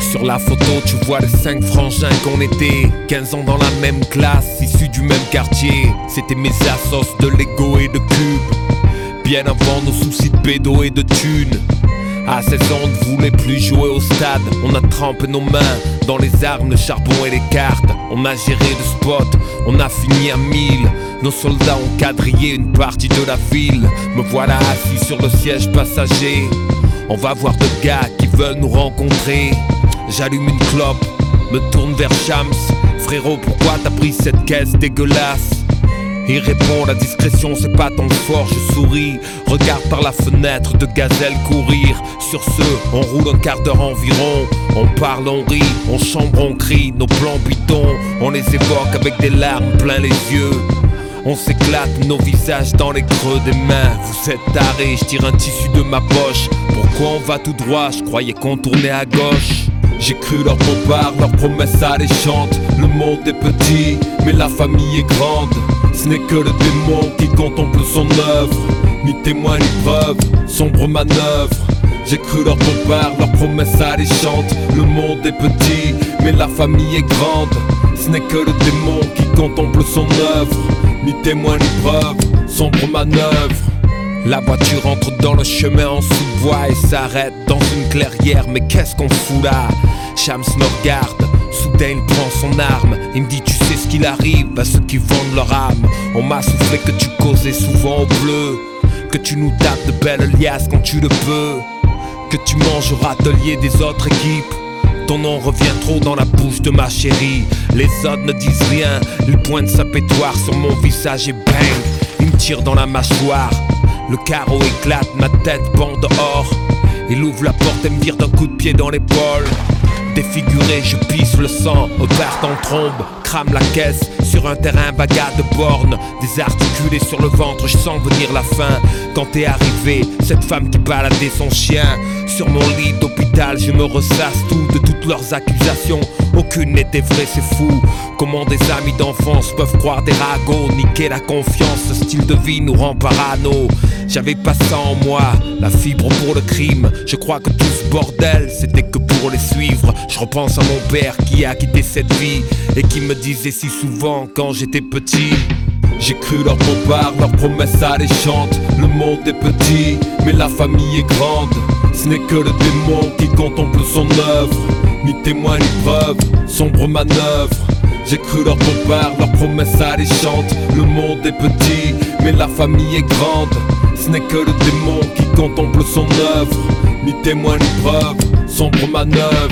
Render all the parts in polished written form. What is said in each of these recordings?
Sur la photo tu vois les 5 frangins qu'on était, 15 ans dans la même classe, issus du même quartier. C'était mes assos de Lego et de cubes, bien avant nos soucis de pédo et de thunes. À 16 ans on ne voulait plus jouer au stade. On a trempé nos mains dans les armes, le charbon et les cartes. On a géré le spot, on a fini à 1000. Nos soldats ont quadrillé une partie de la ville. Me voilà assis sur le siège passager. On va voir deux gars qui veulent nous rencontrer. J'allume une clope, me tourne vers Shams. Frérot, pourquoi t'as pris cette caisse dégueulasse? Il répond, la discrétion c'est pas ton fort. Je souris, regarde par la fenêtre de gazelle courir. Sur ce, on roule un quart d'heure environ. On parle, on rit, on chambre, on crie. Nos plans bidons, on les évoque avec des larmes plein les yeux. On s'éclate nos visages dans les creux des mains. Vous êtes tarés, je tire un tissu de ma poche. Pourquoi on va tout droit? Je croyais qu'on tournait à gauche. J'ai cru leurs beaux bars, leurs promesses alléchantes. Le monde est petit, mais la famille est grande. Ce n'est que le démon qui contemple son œuvre. Ni témoin ni preuve, sombre manœuvre. J'ai cru leurs beaux bars, leurs promesses alléchantes. Le monde est petit, mais la famille est grande. Ce n'est que le démon qui contemple son œuvre. Ni témoin ni preuve, sombre manœuvre. La voiture entre dans le chemin en sous-bois et s'arrête dans une clairière. Mais qu'est-ce qu'on fout là? Shams me regarde, soudain il prend son arme. Il me dit, tu sais ce qu'il arrive à ceux qui vendent leur âme. On m'a soufflé que tu causais souvent au bleu, que tu nous tapes de belles liasses quand tu le peux, que tu manges au râtelier des autres équipes. Ton nom revient trop dans la bouche de ma chérie. Les autres ne disent rien, ils pointent sa pétoire sur mon visage et bang, il me tire dans la mâchoire. Le carreau éclate, ma tête pend dehors. Il ouvre la porte et me vire d'un coup de pied dans l'épaule. Défiguré, je pisse le sang, ouvert en trombe, crame la caisse sur un terrain bagarre de bornes. Désarticulé sur le ventre, je sens venir la faim. Quand t'es arrivé, cette femme qui baladait son chien sur mon lit d'hôpital, je me ressasse tout de toutes leurs accusations. Aucune n'était vraie, c'est fou. Comment des amis d'enfance peuvent croire des ragots, niquer la confiance, ce style de vie nous rend parano. J'avais pas ça en moi, la fibre pour le crime. Je crois que tout ce bordel, c'était que pour les suivre. Je repense à mon père qui a quitté cette vie et qui me disait si souvent quand j'étais petit. J'ai cru leurs beaux bars, leurs promesses alléchantes. Le monde est petit, mais la famille est grande. Ce n'est que le démon qui contemple son œuvre. Ni témoin ni preuve, sombre manœuvre. J'ai cru leurs beaux bars, leurs promesses alléchantes. Le monde est petit, mais la famille est grande. Ce n'est que le démon qui contemple son œuvre. Ni témoin ni preuve, sombre manœuvre.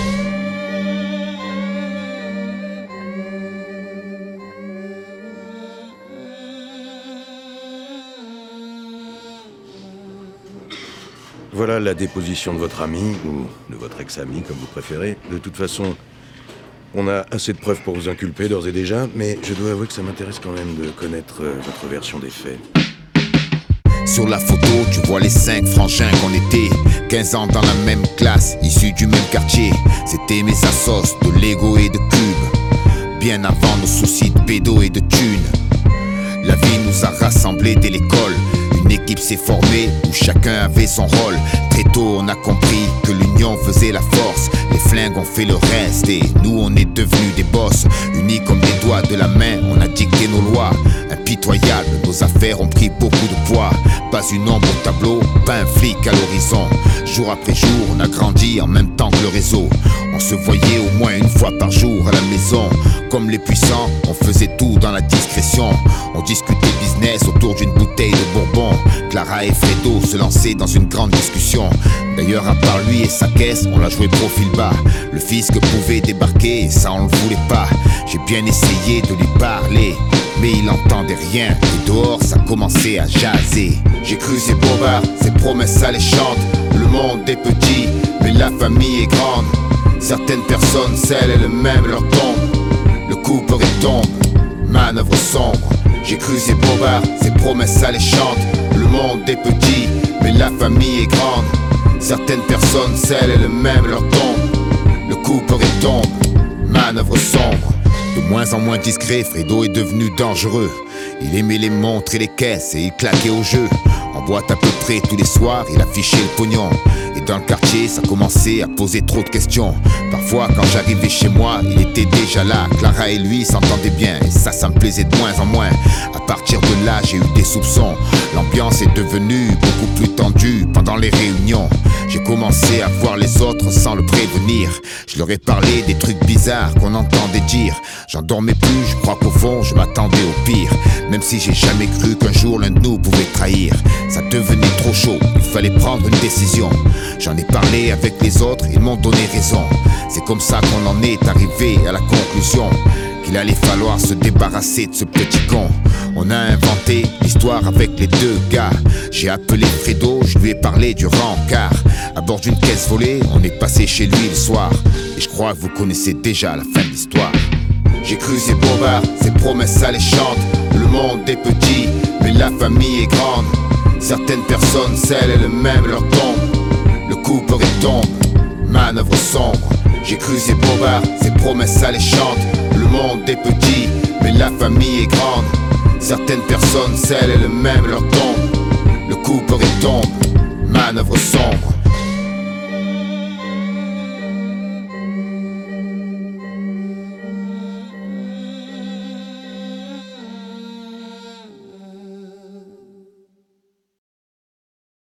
Voilà la déposition de votre ami, ou de votre ex-ami, comme vous préférez. De toute façon, on a assez de preuves pour vous inculper d'ores et déjà, mais je dois avouer que ça m'intéresse quand même de connaître votre version des faits. Sur la photo, tu vois les 5 frangins qu'on était, 15 ans dans la même classe, issus du même quartier. C'était mes assos de Lego et de cubes, bien avant nos soucis de pédo et de thunes. La vie nous a rassemblés dès l'école. Une équipe s'est formée où chacun avait son rôle. Très tôt on a compris que l'union faisait la force. Les flingues ont fait le reste et nous on est devenus des boss. Unis comme les doigts de la main, on a dicté nos lois. Impitoyables, nos affaires ont pris beaucoup de poids. Pas une ombre au tableau, pas un flic à l'horizon. Jour après jour, on a grandi en même temps que le réseau. On se voyait au moins une fois par jour à la maison. Comme les puissants, on faisait tout dans la discrétion. On discutait business autour d'une bouteille de bourbon. Clara et Fredo se lançaient dans une grande discussion. D'ailleurs, à part lui et sa caisse, on l'a joué profil bas. Le fisc pouvait débarquer et ça on le voulait pas. J'ai bien essayé de lui parler, mais il entendait rien. Et dehors, ça commençait à jaser. J'ai cru ces bobards, ces promesses alléchantes. Le monde est petit, mais la famille est grande. Certaines personnes scellent elles-mêmes leur tombe. Le couperet tombe, manœuvre sombre. J'ai cru ces bobards, ces promesses alléchantes. Le monde est petit, mais la famille est grande. Certaines personnes scellent elles-mêmes leur tombe. Le couperet tombe, manœuvre sombre. De moins en moins discret, Fredo est devenu dangereux. Il aimait les montres et les caisses et il claquait au jeu. En boîte à peu près tous les soirs, il affichait le pognon. Et dans le quartier, ça commençait à poser trop de questions. Parfois quand j'arrivais chez moi, il était déjà là. Clara et lui s'entendaient bien et ça me plaisait de moins en moins. À partir de là, j'ai eu des soupçons. L'ambiance est devenue beaucoup plus tendue pendant les réunions. J'ai commencé à voir les autres sans le prévenir. Je leur ai parlé des trucs bizarres qu'on entendait dire. J'en dormais plus, je crois qu'au fond je m'attendais au pire. Même si j'ai jamais cru qu'un jour l'un de nous pouvait trahir. Ça devenait trop chaud, il fallait prendre une décision. J'en ai parlé avec les autres, ils m'ont donné raison. C'est comme ça qu'on en est arrivé à la conclusion qu'il allait falloir se débarrasser de ce petit con. On a inventé l'histoire avec les deux gars. J'ai appelé Fredo, je lui ai parlé du rencard. À bord d'une caisse volée, on est passé chez lui le soir. Et je crois que vous connaissez déjà la fin de l'histoire. J'ai cru ces bobards, ces promesses alléchantes. Le monde est petit, mais la famille est grande. Certaines personnes scellent elles-mêmes leur tombe. Le coup tombe, manœuvre sombre. J'ai cru ces bobards, ces promesses alléchantes. Le monde est petit, mais la famille est grande. Certaines personnes scellent elles-mêmes leur tombe. Le coup tombe, manœuvre sombre.